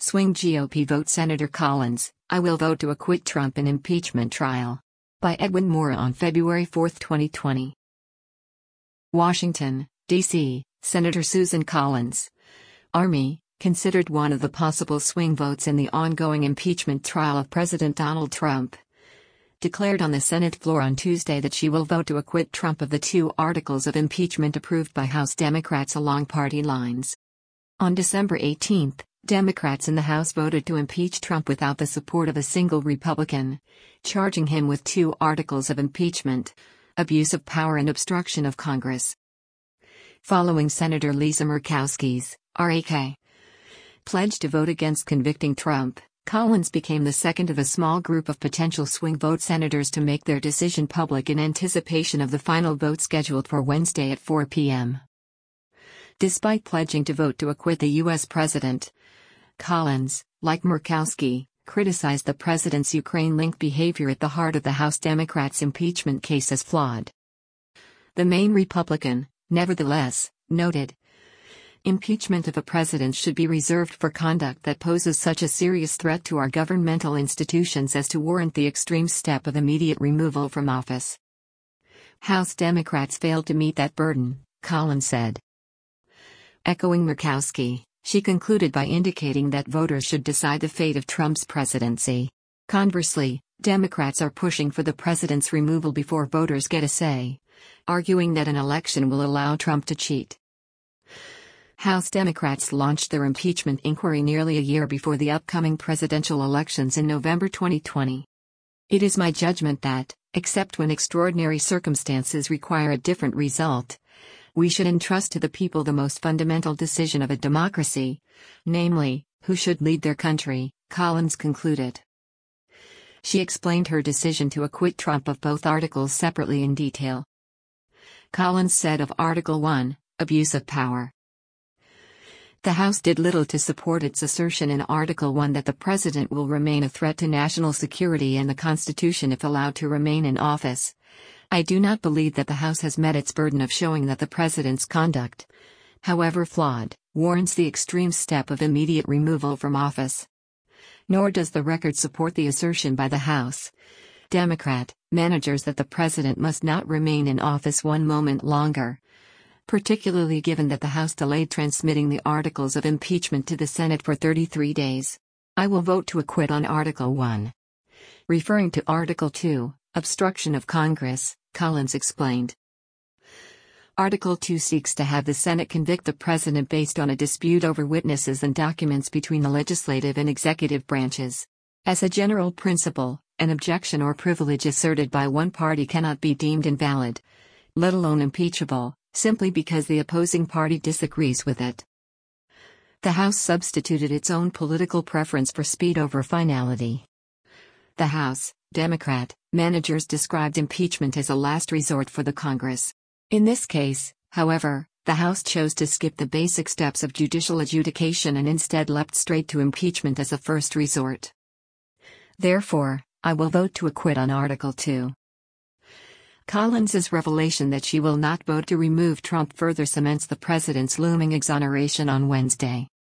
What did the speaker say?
Swing GOP vote Senator Collins, I will vote to acquit Trump in impeachment trial. By Edwin Moore on February 4, 2020. Washington, D.C., Senator Susan Collins, Army, considered one of the possible swing votes in the ongoing impeachment trial of President Donald Trump, declared on the Senate floor on Tuesday that she will vote to acquit Trump of the 2 articles of impeachment approved by House Democrats along party lines. On December 18, Democrats in the House voted to impeach Trump without the support of a single Republican, charging him with 2 articles of impeachment: abuse of power and obstruction of Congress. Following Senator Lisa Murkowski's (RAK) pledge to vote against convicting Trump, Collins became the second of a small group of potential swing vote senators to make their decision public in anticipation of the final vote scheduled for Wednesday at 4 p.m. Despite pledging to vote to acquit the U.S. president, Collins, like Murkowski, criticized the president's Ukraine-linked behavior at the heart of the House Democrats' impeachment case as flawed. The main Republican, nevertheless, noted, impeachment of a president should be reserved for conduct that poses such a serious threat to our governmental institutions as to warrant the extreme step of immediate removal from office. House Democrats failed to meet that burden, Collins said. Echoing Murkowski, she concluded by indicating that voters should decide the fate of Trump's presidency. Conversely, Democrats are pushing for the president's removal before voters get a say, arguing that an election will allow Trump to cheat. House Democrats launched their impeachment inquiry nearly a year before the upcoming presidential elections in November 2020. It is my judgment that, except when extraordinary circumstances require a different result, we should entrust to the people the most fundamental decision of a democracy, namely, who should lead their country, Collins concluded. She explained her decision to acquit Trump of both articles separately in detail. Collins said of Article 1, abuse of power. The House did little to support its assertion in Article 1 that the president will remain a threat to national security and the Constitution if allowed to remain in office. I do not believe that the House has met its burden of showing that the president's conduct, however flawed, warrants the extreme step of immediate removal from office. Nor does the record support the assertion by the House Democrat managers that the president must not remain in office one moment longer, particularly given that the House delayed transmitting the articles of impeachment to the Senate for 33 days. I will vote to acquit on Article 1. Referring to Article 2, obstruction of Congress, Collins explained. Article 2 seeks to have the Senate convict the president based on a dispute over witnesses and documents between the legislative and executive branches. As a general principle, an objection or privilege asserted by one party cannot be deemed invalid, let alone impeachable, simply because the opposing party disagrees with it. The House substituted its own political preference for speed over finality. The House Democrat managers described impeachment as a last resort for the Congress. In this case, however, the House chose to skip the basic steps of judicial adjudication and instead leapt straight to impeachment as a first resort. Therefore, I will vote to acquit on Article 2. Collins's revelation that she will not vote to remove Trump further cements the president's looming exoneration on Wednesday.